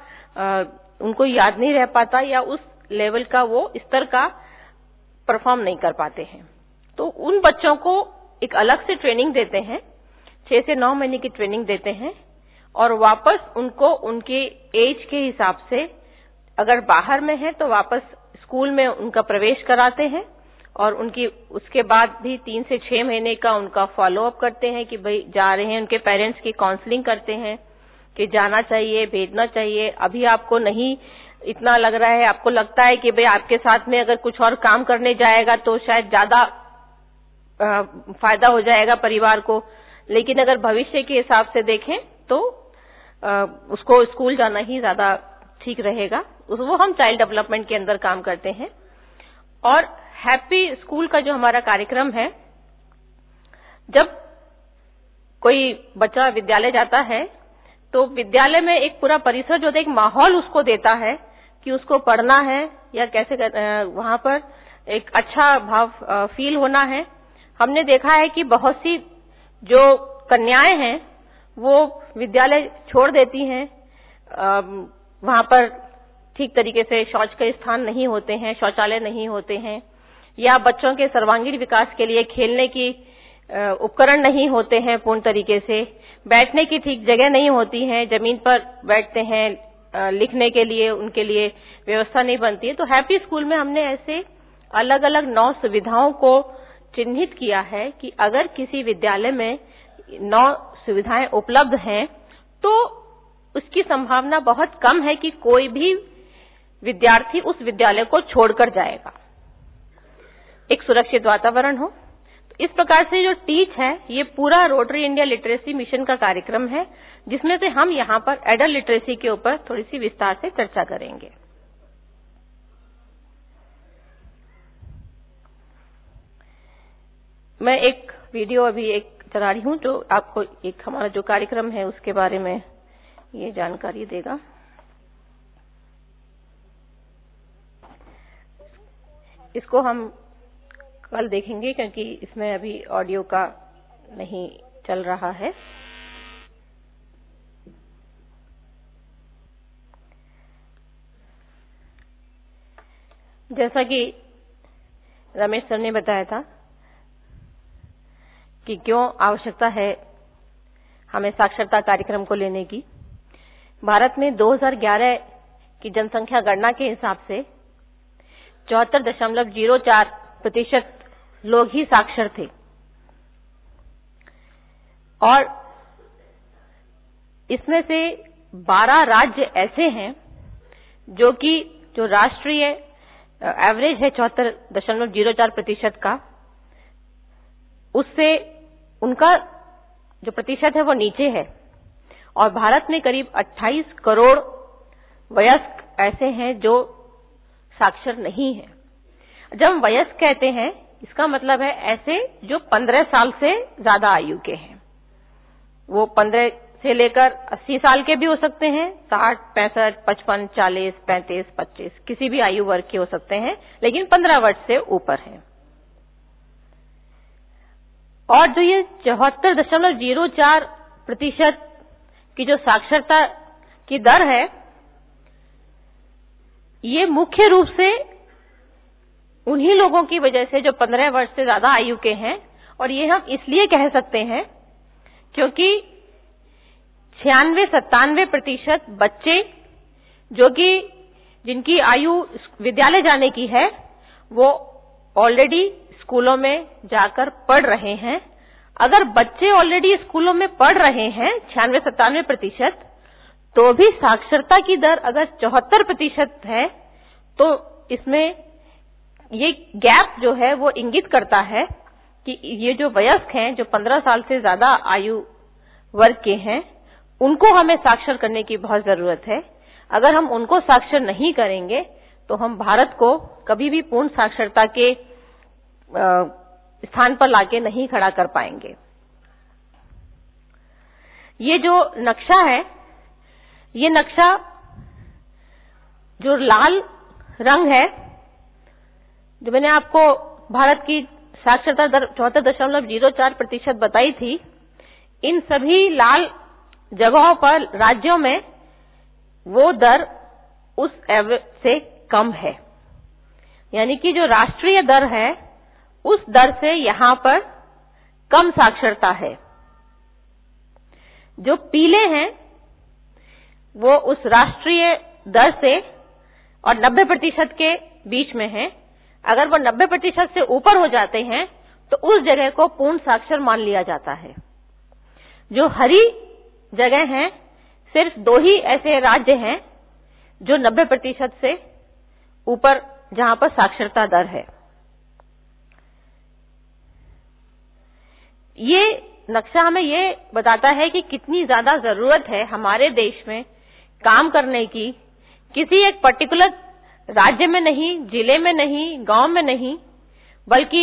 Speaker 5: उनको याद नहीं रह पाता, या उस लेवल का वो स्तर का परफॉर्म नहीं कर पाते हैं। तो उन बच्चों को एक अलग से ट्रेनिंग देते हैं, 6 से 9 महीने की ट्रेनिंग देते हैं और वापस उनको उनके एज के हिसाब से, अगर बाहर में है तो वापस स्कूल में उनका प्रवेश कराते हैं और उनकी उसके बाद भी 3 से 6 महीने का उनका फॉलो अप करते हैं कि भाई जा रहे हैं। उनके पेरेंट्स की काउंसलिंग करते हैं कि जाना चाहिए, भेजना चाहिए, अभी आपको नहीं इतना लग रहा है, आपको लगता है कि भाई आपके साथ में अगर कुछ और काम करने जाएगा तो शायद ज्यादा फायदा हो जाएगा परिवार को, लेकिन अगर भविष्य के हिसाब से देखें तो उसको स्कूल जाना ही ज्यादा ठीक रहेगा। वो हम चाइल्ड डेवलपमेंट के अंदर काम करते हैं। और हैप्पी स्कूल का जो हमारा कार्यक्रम है, जब कोई बच्चा विद्यालय जाता है तो विद्यालय में एक पूरा परिसर जो एक माहौल उसको देता है कि उसको पढ़ना है या कैसे वहां पर एक अच्छा भाव फील होना है। हमने देखा है कि बहुत सी जो कन्याएं हैं वो विद्यालय छोड़ देती हैं, वहां पर ठीक तरीके से शौच के स्थान नहीं होते हैं, शौचालय नहीं होते हैं, या बच्चों के सर्वांगीण विकास के लिए खेलने की उपकरण नहीं होते हैं पूर्ण तरीके से, बैठने की ठीक जगह नहीं होती है, जमीन पर बैठते हैं, लिखने के लिए उनके लिए व्यवस्था नहीं बनती है। तो हैप्पी स्कूल में हमने ऐसे अलग अलग 9 सुविधाओं को चिन्हित किया है कि अगर किसी विद्यालय में 9 सुविधाएं उपलब्ध हैं तो उसकी संभावना बहुत कम है कि कोई भी विद्यार्थी उस विद्यालय को छोड़कर जाएगा, एक सुरक्षित वातावरण हो। तो इस प्रकार से जो टीच है ये पूरा रोटरी इंडिया लिटरेसी मिशन का कार्यक्रम है, जिसमें से हम यहाँ पर एडल्ट लिटरेसी के ऊपर थोड़ी सी विस्तार से चर्चा करेंगे। मैं एक वीडियो अभी एक चला रही हूँ जो आपको एक हमारा जो कार्यक्रम है उसके बारे में ये जानकारी देगा। इसको हम कल देखेंगे क्योंकि इसमें अभी ऑडियो का नहीं चल रहा है। जैसा कि रमेश सर ने बताया था कि क्यों आवश्यकता है हमें साक्षरता कार्यक्रम को लेने की। भारत में 2011 की जनसंख्या गणना के हिसाब से 74.04% लोग ही साक्षर थे और इसमें से 12 राज्य ऐसे हैं जो राष्ट्रीय एवरेज है 74.04% का, उससे उनका जो प्रतिशत है वो नीचे है। और भारत में करीब 28 करोड़ वयस्क ऐसे हैं जो साक्षर नहीं हैं। जब हम वयस्क कहते हैं, इसका मतलब है ऐसे जो 15 साल से ज्यादा आयु के हैं। वो 15 से लेकर 80 साल के भी हो सकते हैं, 60, 65, 55, 40, 35, 25 किसी भी आयु वर्ग के हो सकते हैं, लेकिन 15 वर्ष से ऊपर हैं। और जो ये 74.04% की जो साक्षरता की दर है, ये मुख्य रूप से उन्हीं लोगों की वजह से जो 15 वर्ष से ज्यादा आयु के हैं। और ये हम इसलिए कह सकते हैं क्योंकि 96-97% बच्चे जिनकी आयु विद्यालय जाने की है, वो ऑलरेडी स्कूलों में जाकर पढ़ रहे हैं। अगर बच्चे ऑलरेडी स्कूलों में पढ़ रहे हैं 96-97%, तो भी साक्षरता की दर अगर 74% है, तो इसमें ये गैप जो है वो इंगित करता है कि ये जो वयस्क हैं, जो 15 साल से ज्यादा आयु वर्ग के हैं, उनको हमें साक्षर करने की बहुत जरूरत है। अगर हम उनको साक्षर नहीं करेंगे तो हम भारत को कभी भी पूर्ण साक्षरता के स्थान पर लाके नहीं खड़ा कर पाएंगे। ये जो नक्शा है, ये नक्शा जो लाल रंग है, जो मैंने आपको भारत की साक्षरता दर 74.04% बताई थी, इन सभी लाल जगहों पर राज्यों में वो दर उस एवरेज से कम है। यानी कि जो राष्ट्रीय दर है, उस दर से यहां पर कम साक्षरता है। जो पीले हैं वो उस राष्ट्रीय दर से और 90% के बीच में हैं। अगर वो 90% से ऊपर हो जाते हैं तो उस जगह को पूर्ण साक्षर मान लिया जाता है। जो हरी जगह हैं, सिर्फ 2 ही ऐसे राज्य हैं जो 90% से ऊपर, जहां पर साक्षरता दर है। ये नक्शा हमें ये बताता है कि कितनी ज्यादा जरूरत है हमारे देश में काम करने की। किसी एक पर्टिकुलर राज्य में नहीं, जिले में नहीं, गांव में नहीं, बल्कि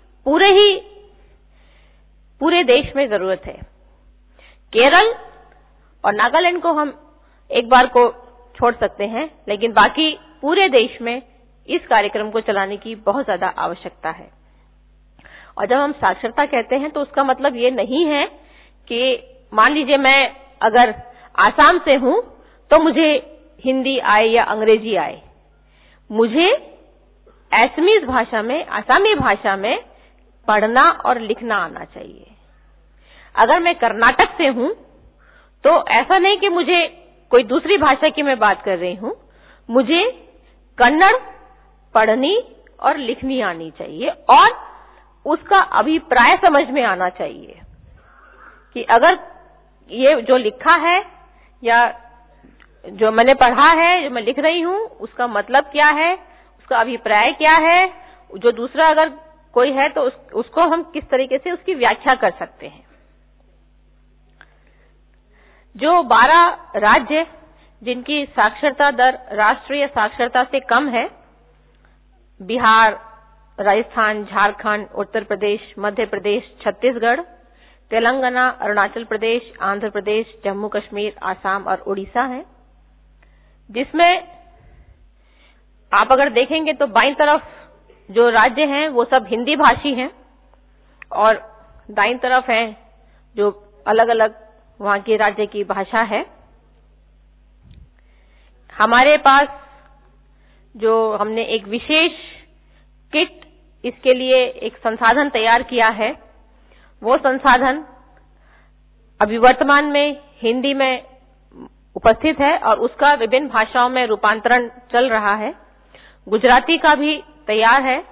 Speaker 5: पूरे देश में जरूरत है। केरल और नागालैंड को हम एक बार को छोड़ सकते हैं, लेकिन बाकी पूरे देश में इस कार्यक्रम को चलाने की बहुत ज्यादा आवश्यकता है। और जब हम साक्षरता कहते हैं तो उसका मतलब ये नहीं है कि मान लीजिए मैं अगर आसाम से हूं तो मुझे हिंदी आए या अंग्रेजी आए। मुझे असमीज भाषा में, आसामी भाषा में पढ़ना और लिखना आना चाहिए। अगर मैं कर्नाटक से हूं तो ऐसा नहीं कि मुझे कोई दूसरी भाषा की मैं बात कर रही हूं, मुझे कन्नड़ पढ़नी और लिखनी आनी चाहिए और उसका अभिप्राय समझ में आना चाहिए कि अगर ये जो लिखा है या जो मैंने पढ़ा है, जो मैं लिख रही हूं, उसका मतलब क्या है, उसका अभिप्राय क्या है। जो दूसरा अगर कोई है तो उसको हम किस तरीके से उसकी व्याख्या कर सकते हैं। जो 12 राज्य जिनकी साक्षरता दर राष्ट्रीय साक्षरता से कम है, बिहार, राजस्थान, झारखंड, उत्तर प्रदेश, मध्य प्रदेश, छत्तीसगढ़, तेलंगाना, अरुणाचल प्रदेश, आंध्र प्रदेश, जम्मू कश्मीर, आसाम और उड़ीसा है। जिसमें आप अगर देखेंगे तो बाईं तरफ जो राज्य हैं वो सब हिंदी भाषी हैं और दाईं तरफ हैं जो अलग अलग वहां के राज्य की भाषा है। हमारे पास जो हमने एक विशेष किट इसके लिए एक संसाधन तैयार किया है, वो संसाधन अभी वर्तमान में हिंदी में उपस्थित है और उसका विभिन्न भाषाओं में रूपांतरण चल रहा है। गुजराती का भी तैयार है।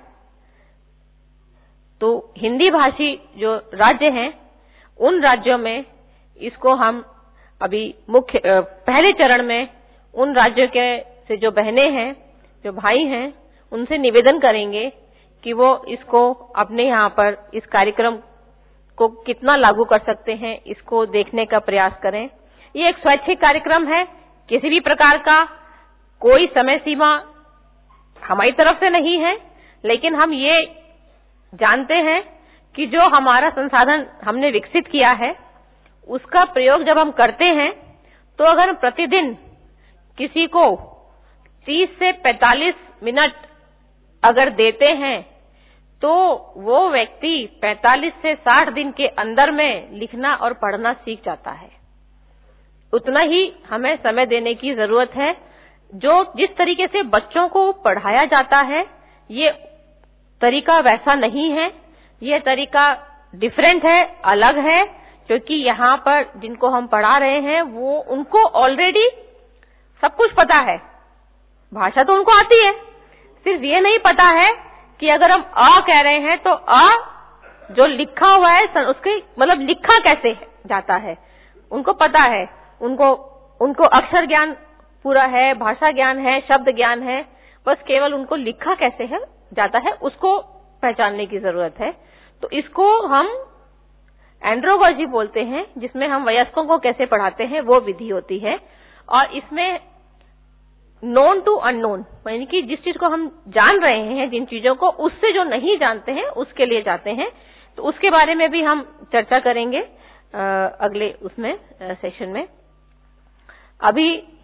Speaker 5: तो हिंदी भाषी जो राज्य हैं, उन राज्यों में इसको हम अभी मुख्य पहले चरण में उन राज्यों के से जो बहनें हैं, जो भाई हैं, उनसे निवेदन करेंगे कि वो इसको अपने यहाँ पर इस कार्यक्रम को कितना लागू कर सकते हैं, इसको देखने का प्रयास करें। ये एक स्वैच्छिक कार्यक्रम है, किसी भी प्रकार का कोई समय सीमा हमारी तरफ से नहीं है, लेकिन हम ये जानते हैं कि जो हमारा संसाधन हमने विकसित किया है, उसका प्रयोग जब हम करते हैं, तो अगर प्रतिदिन किसी को 30 से 45 मिनट अगर देते हैं, तो वो व्यक्ति 45 से 60 दिन के अंदर में लिखना और पढ़ना सीख जाता है। उतना ही हमें समय देने की जरूरत है। जो जिस तरीके से बच्चों को पढ़ाया जाता है, ये तरीका वैसा नहीं है, ये तरीका डिफरेंट है, अलग है, क्योंकि यहाँ पर जिनको हम पढ़ा रहे हैं वो उनको ऑलरेडी सब कुछ पता है, भाषा तो उनको आती है, सिर्फ ये नहीं पता है कि अगर हम अ कह रहे हैं तो अ जो लिखा हुआ है उसके मतलब लिखा कैसे जाता है, उनको पता है। उनको अक्षर ज्ञान पूरा है, भाषा ज्ञान है, शब्द ज्ञान है, बस केवल उनको लिखा कैसे है जाता है उसको पहचानने की जरूरत है। तो इसको हम एंड्रोगॉजी बोलते हैं, जिसमें हम वयस्कों को कैसे पढ़ाते हैं वो विधि होती है। और इसमें नोन टू अननोन, यानी कि जिस चीज को हम जान रहे हैं, जिन चीजों को, उससे जो नहीं जानते हैं उसके लिए जाते हैं। तो उसके बारे में भी हम चर्चा करेंगे अगले उसमें सेशन में। अभी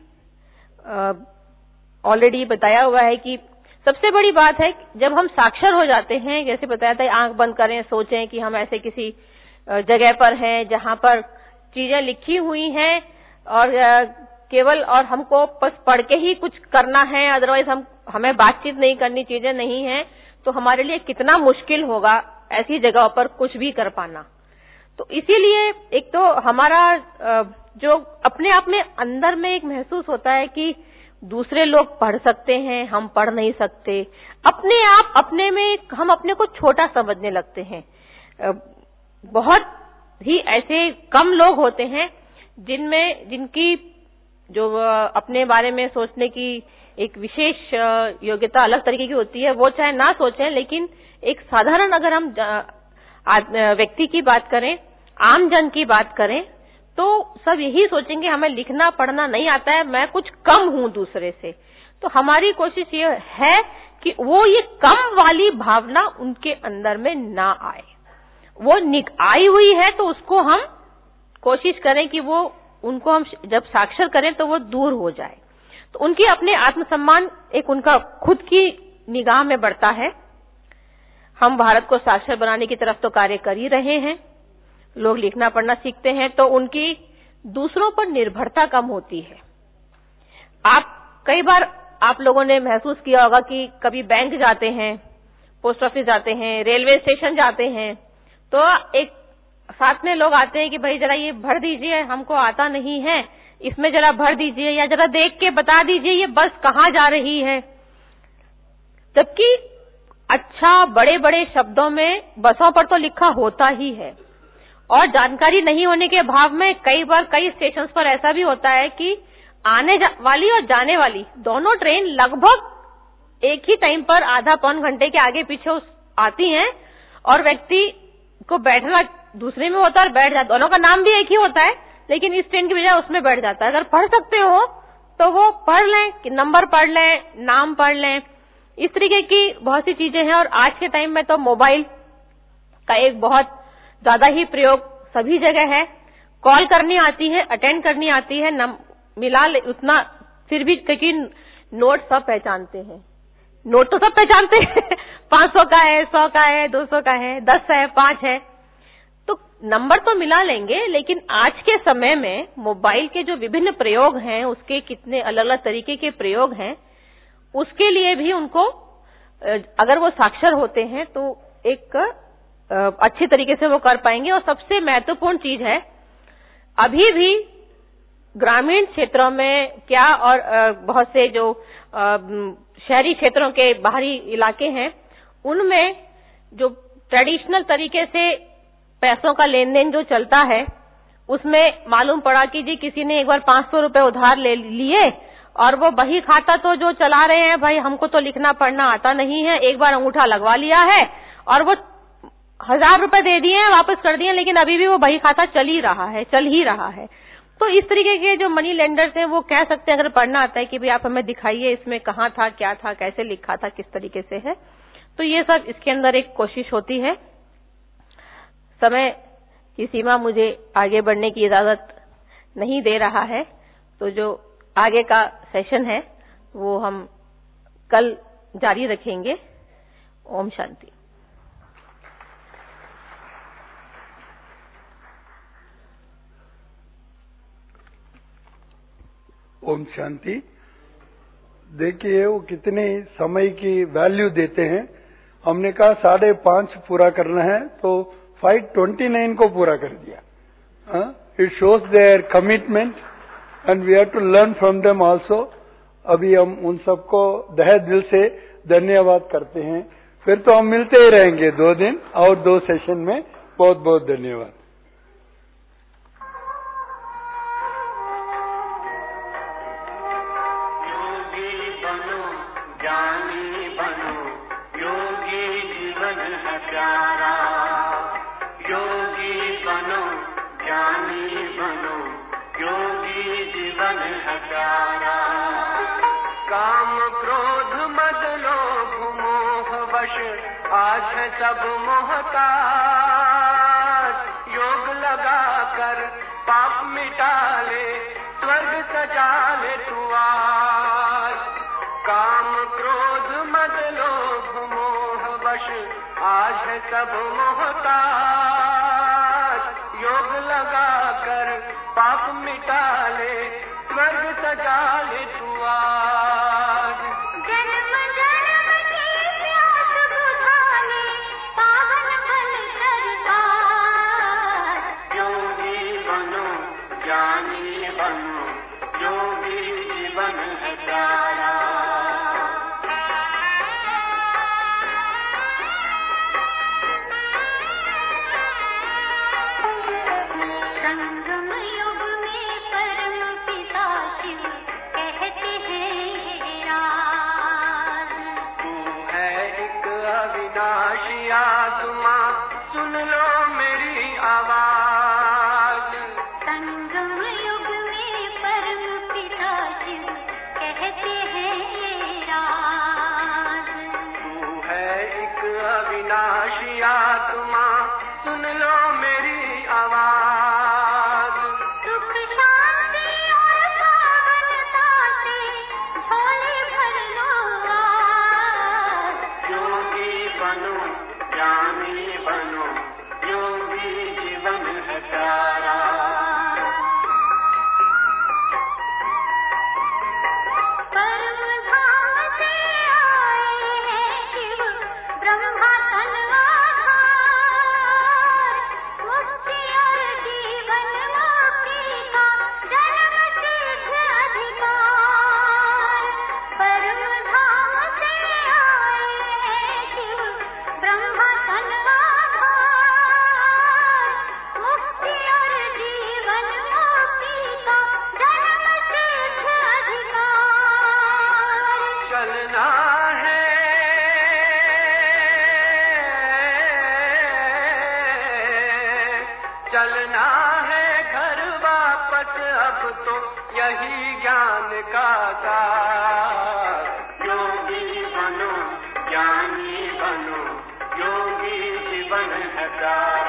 Speaker 5: ऑलरेडी बताया हुआ है कि सबसे बड़ी बात है जब हम साक्षर हो जाते हैं, जैसे बताया था, आंख बंद करें, सोचें कि हम ऐसे किसी जगह पर हैं जहां पर चीजें लिखी हुई हैं और केवल और हमको बस पढ़ के ही कुछ करना है, अदरवाइज हमें बातचीत नहीं करनी, चीजें नहीं हैं, तो हमारे लिए कितना मुश्किल होगा ऐसी जगहों पर कुछ भी कर पाना। तो इसीलिए एक तो हमारा जो अपने आप में अंदर में एक महसूस होता है कि दूसरे लोग पढ़ सकते हैं, हम पढ़ नहीं सकते, अपने आप अपने में हम अपने को छोटा समझने लगते हैं। बहुत ही ऐसे कम लोग होते हैं जिनकी जो अपने बारे में सोचने की एक विशेष योग्यता अलग तरीके की होती है, वो चाहे ना सोचें, लेकिन एक साधारण अगर हम व्यक्ति की बात करें, आम जन की बात करें, तो सब यही सोचेंगे हमें लिखना पढ़ना नहीं आता है, मैं कुछ कम हूं दूसरे से। तो हमारी कोशिश ये है कि वो ये कम वाली भावना उनके अंदर में ना आए। वो आई हुई है तो उसको हम कोशिश करें कि वो उनको हम जब साक्षर करें तो वो दूर हो जाए। तो उनकी अपने आत्मसम्मान एक उनका खुद की निगाह में बढ़ता है। हम भारत को साक्षर बनाने की तरफ तो कार्य कर ही रहे हैं, लोग लिखना पढ़ना सीखते हैं, तो उनकी दूसरों पर निर्भरता कम होती है। कई बार आप लोगों ने महसूस किया होगा कि कभी बैंक जाते हैं, पोस्ट ऑफिस जाते हैं, रेलवे स्टेशन जाते हैं, तो एक साथ में लोग आते हैं कि भाई जरा ये भर दीजिए, हमको आता नहीं है, इसमें जरा भर दीजिए या जरा देख के बता दीजिए ये बस कहाँ जा रही है। जबकि अच्छा बड़े बड़े शब्दों में बसों पर तो लिखा होता ही है, और जानकारी नहीं होने के अभाव में कई बार कई स्टेशंस पर ऐसा भी होता है कि आने वाली और जाने वाली दोनों ट्रेन लगभग एक ही टाइम पर आधा पौन घंटे के आगे पीछे आती हैं, और व्यक्ति को बैठना दूसरे में होता है और बैठ जाता, दोनों का नाम भी एक ही होता है, लेकिन इस ट्रेन की बजाय उसमें बैठ जाता है। अगर पढ़ सकते हो तो वो पढ़ लें, नंबर पढ़ लें, नाम पढ़ लें, इस तरीके की बहुत सी चीजें हैं। और आज के टाइम में तो मोबाइल का एक बहुत ज्यादा ही प्रयोग सभी जगह है। कॉल करनी आती है, अटेंड करनी आती है, मिला उतना, फिर भी क्योंकि नोट सब पहचानते हैं, नोट तो सब पहचानते हैं 500 का है, 100 का है, 200 का है, 10 है, 5 है, तो नंबर तो मिला लेंगे। लेकिन आज के समय में मोबाइल के जो विभिन्न प्रयोग हैं, उसके कितने अलग अलग तरीके के प्रयोग हैं, उसके लिए भी उनको अगर वो साक्षर होते हैं तो एक अच्छी तरीके से वो कर पाएंगे। और सबसे महत्वपूर्ण चीज है, अभी भी ग्रामीण क्षेत्रों में क्या और बहुत से जो शहरी क्षेत्रों के बाहरी इलाके हैं, उनमें जो ट्रेडिशनल तरीके से पैसों का लेन देन जो चलता है, उसमें मालूम पड़ा कि जी किसी ने एक बार 500 रुपए उधार ले लिए और वो बही खाता तो जो चला रहे हैं, भाई हमको तो लिखना पढ़ना आता नहीं है, एक बार अंगूठा लगवा लिया है और वो 1000 रुपए दे दिए हैं, वापस कर दिए, लेकिन अभी भी वो बही खाता चल ही रहा है। तो इस तरीके के जो मनी लेंडर्स हैं वो कह सकते हैं, अगर पढ़ना आता है कि भाई आप हमें दिखाइए इसमें कहाँ था, क्या था, कैसे लिखा था, किस तरीके से है। तो ये सब इसके अंदर एक कोशिश होती है। समय की सीमा मुझे आगे बढ़ने की इजाजत नहीं दे रहा है, तो जो आगे का सेशन है वो हम कल जारी रखेंगे। ओम शांति।
Speaker 1: ओम शांति। देखिए वो कितने समय की वैल्यू देते हैं। हमने कहा 5:30 पूरा करना है, तो 5:29 को पूरा कर दिया। It shows their commitment and we have to learn from them also. अभी हम उन सबको तहे दिल से धन्यवाद करते हैं। फिर तो हम मिलते ही रहेंगे 2 दिन और 2 सेशन में। बहुत बहुत धन्यवाद।
Speaker 6: आज है सब मोहताज, योग लगा कर पाप मिटा ले, स्वर्ग सजा ले तू आज। काम क्रोध मद लोभ मोह वश आज है सब मोहताज, योग लगा कर पाप मिटा ले, स्वर्ग सजा ले तू आज। चलना है घर वापस, अब तो यही ज्ञान का सार। योगी बनो, ज्ञानी बनो, योगी जीवन है सार।